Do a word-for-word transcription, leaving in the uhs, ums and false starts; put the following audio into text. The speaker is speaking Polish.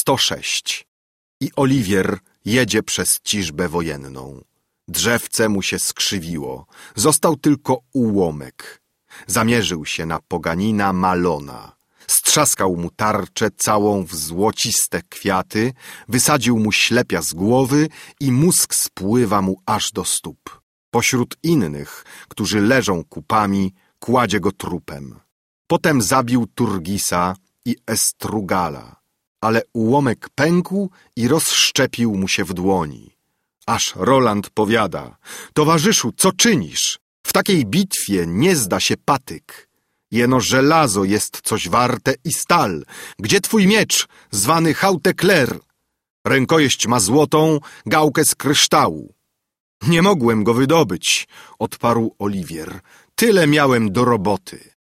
sto sześć. I Oliwier jedzie przez ciżbę wojenną. Drzewce mu się skrzywiło, został tylko ułomek. Zamierzył się na poganina Malona. Strzaskał mu tarczę całą w złociste kwiaty, wysadził mu ślepia z głowy i mózg spływa mu aż do stóp. Pośród innych, którzy leżą kupami, kładzie go trupem. Potem zabił Turgisa i Estrugala, ale ułomek pękł i rozszczepił mu się w dłoni. Aż Roland powiada: towarzyszu, co czynisz? W takiej bitwie nie zda się patyk. Jeno żelazo jest coś warte i stal. Gdzie twój miecz, zwany Hautekler? Rękojeść ma złotą, gałkę z kryształu. Nie mogłem go wydobyć, odparł Oliwier. Tyle miałem do roboty.